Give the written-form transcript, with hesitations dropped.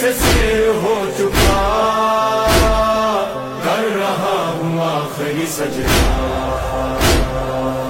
से सिर हो चुका, कर रहा हूँ आखिरी सजदा।